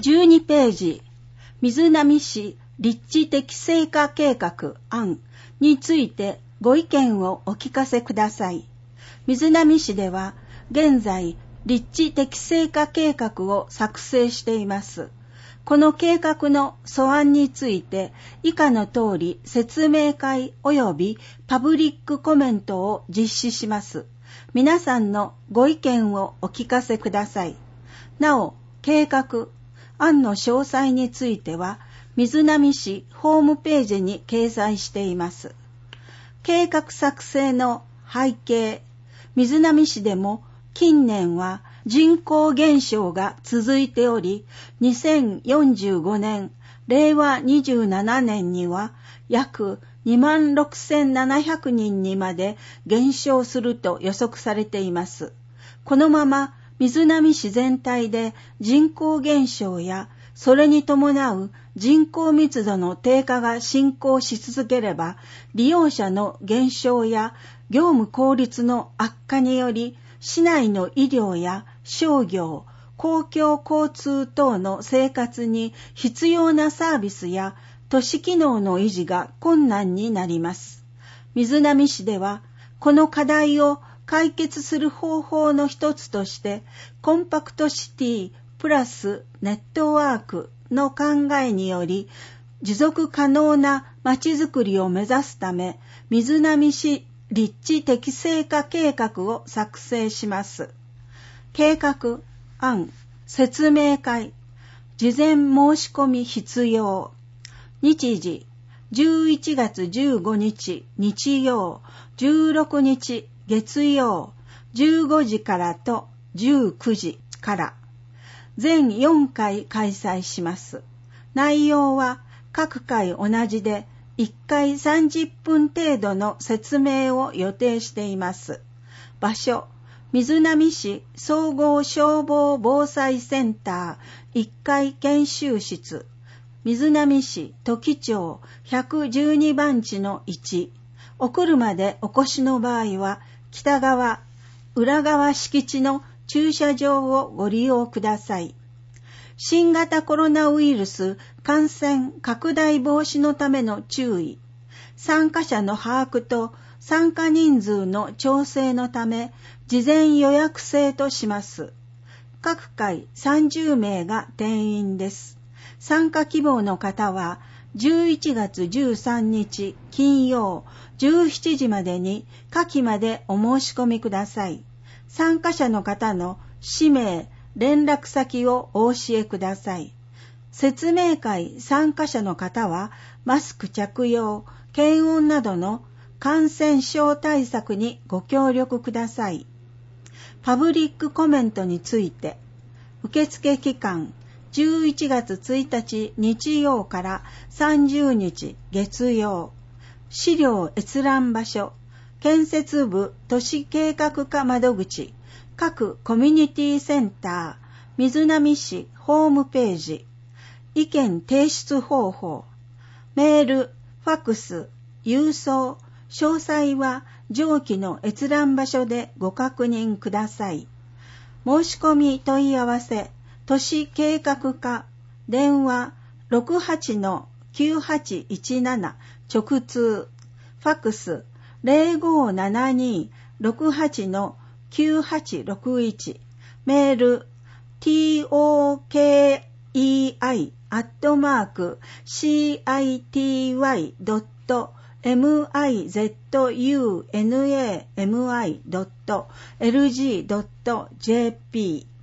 12ページ、瑞浪市立地的成果計画案についてご意見をお聞かせください。瑞浪市では現在立地的成果計画を作成しています。この計画の素案について以下の通り説明会及びパブリックコメントを実施します。皆さんのご意見をお聞かせください。なお、計画案の詳細については瑞浪市ホームページに掲載しています。計画作成の背景、瑞浪市でも近年は人口減少が続いており、2045年、令和27年には約26,700人にまで減少すると予測されています。このまま瑞浪市全体で人口減少やそれに伴う人口密度の低下が進行し続ければ、利用者の減少や業務効率の悪化により、市内の医療や商業、公共交通等の生活に必要なサービスや都市機能の維持が困難になります。瑞浪市では、この課題を解決する方法の一つとして、コンパクトシティプラスネットワークの考えにより、持続可能なまちづくりを目指すため、瑞浪市立地適正化計画を作成します。計画案説明会、事前申し込み必要。日時11月15日日曜、16日月曜、15時からと19時から。全4回開催します。内容は各回同じで、1回30分程度の説明を予定しています。場所、瑞浪市総合消防防災センター1階研修室、瑞浪市土岐町112番地の1。お車でお越しの場合は、北側、裏側敷地の駐車場をご利用ください。新型コロナウイルス感染拡大防止のための注意。参加者の把握と参加人数の調整のため、事前予約制とします。各回30名が定員です。参加希望の方は、11月13日金曜17時までに下記までお申し込みください。参加者の方の氏名、連絡先をお教えください。説明会参加者の方は、マスク着用、検温などの感染症対策にご協力ください。パブリックコメントについて、受付期間、11月1日日曜から30日月曜。資料閲覧場所、建設部都市計画課窓口、各コミュニティセンター、瑞浪市ホームページ、意見提出方法、メール、ファクス、郵送、詳細は上記の閲覧場所でご確認ください。申し込み問い合わせ、都市計画課、電話 68-9817 直通、ファクス 0572-68-9861、メール tokei@city.mizunami.lg.jp